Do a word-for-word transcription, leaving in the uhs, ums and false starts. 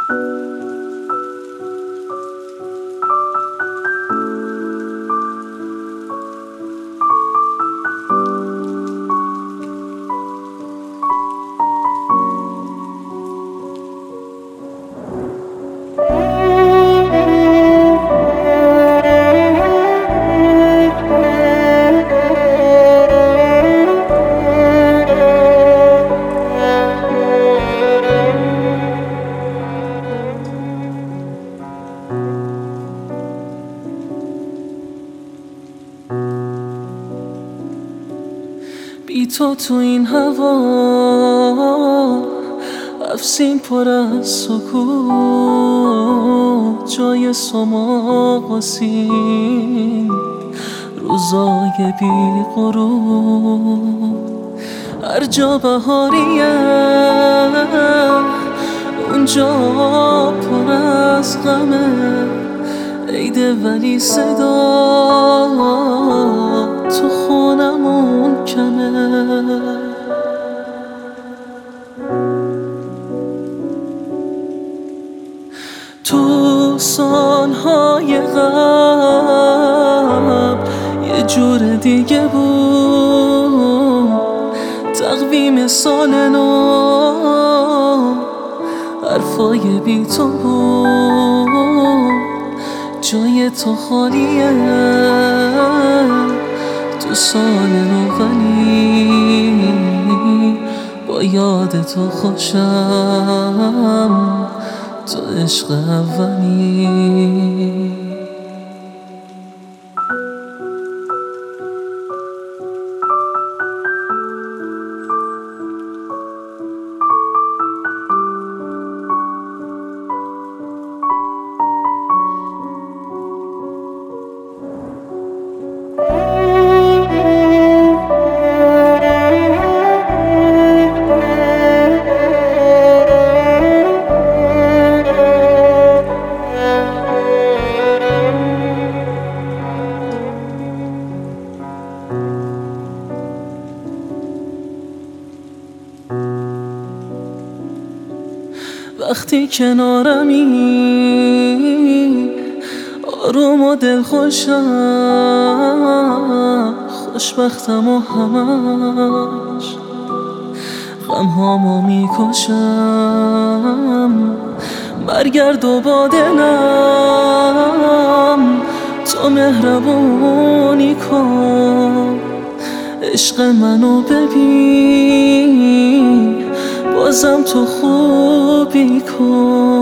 بی تو تو این هوا افسین پر از سکوت، جای سماق و سین روزای بی غروب. هر جا بهاریه اونجا پر از غمه، عیده ولی صدا تو خونمون کمه. تو سالهای قبل یه جور دیگه بود، تقویم سال نو حرفای بی تو بود. جای تو خالیه تو سال نو، ولی با یاد تو خوشم تو عشق اولی. وقتی کنارمی آروم و دلخوشم، خوشبختم و همش غمهامو میکشم. برگرد و با دلم تو مهربونی کن، عشق منو ببین بازم تو خوبی کن.